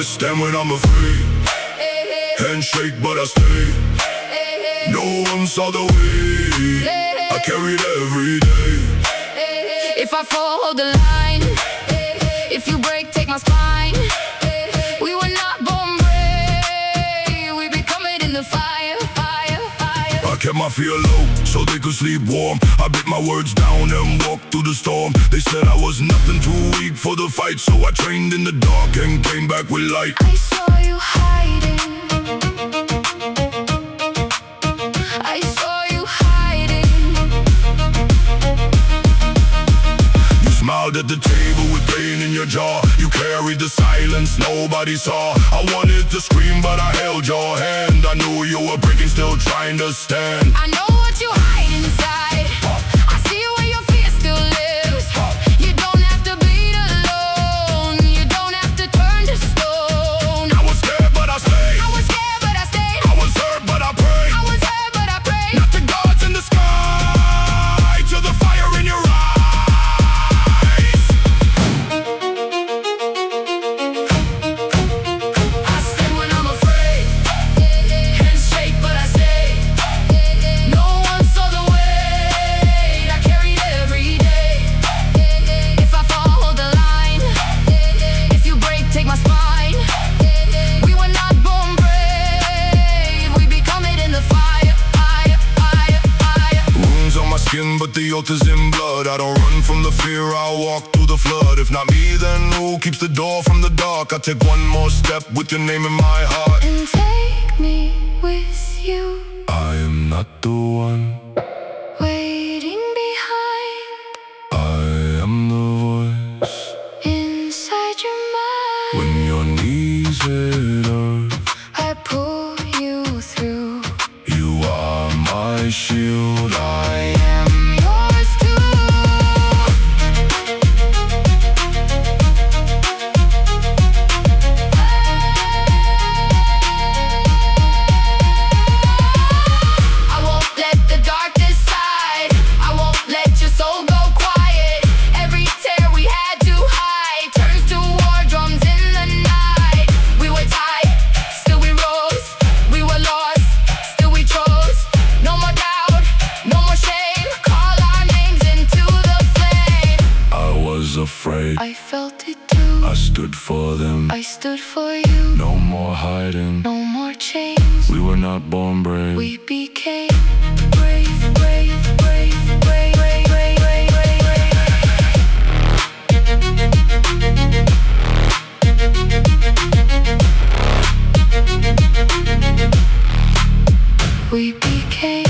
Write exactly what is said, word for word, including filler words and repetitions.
stand when I'm afraid. Handshake but I stay. No one saw the way I carried every day. If I fall, hold the line. If you break, take my spine. We were not born brave. We become it in the fire, fire, fire. I kept my fear low so they could sleep warm. I bit my words down and walked through the storm. They said I was nothing, too weak for the fight, so I trained in the dark and came back with light. I saw you hiding. I saw you hiding. You smiled at the table with pain in your jaw. You carried the silence nobody saw. I wanted to scream but I held your hand. I knew you were breaking, still trying to stand. I know what you hide inside. I see where your fear still lives. You don't have to bleed alone. You don't have to turn to stone. I was scared but I stayed. I was scared but I stayed. I was hurt but I prayed. I was hurt but I prayed. Not to gods in the sky, to the fire in your eyes. I stand when I'm afraid. Handshake but I stay. No one saw the weight I carried every day. If I fall, hold the line. If you break, take my spine. We were not born brave. We become it in the fire, fire, fire, fire. Wounds on my skin, but the oath is in blood. I don't run from the fear, I'll walk through the flood. If not me, then who keeps the door from the dark? I take one more step with your name in my heart. And take me with you, I am not the one. waiting behind, I am the voice. inside your mind. When your knees hit earth, I pull you through. you are my shield. I am yours too. I won't let the dark decide. I won't let your soul go quiet. Every tear we had to hide turns to war drums in the night. We were tied, still we rose. We were lost, still we chose. No more doubt, no more shame. Call our names into the flame. I was afraid, I felt it too. I stood for them. I stood for you. No more hiding, No more chains. we were not born brave. We became brave, brave, brave, brave, brave, brave, brave, brave, brave. We became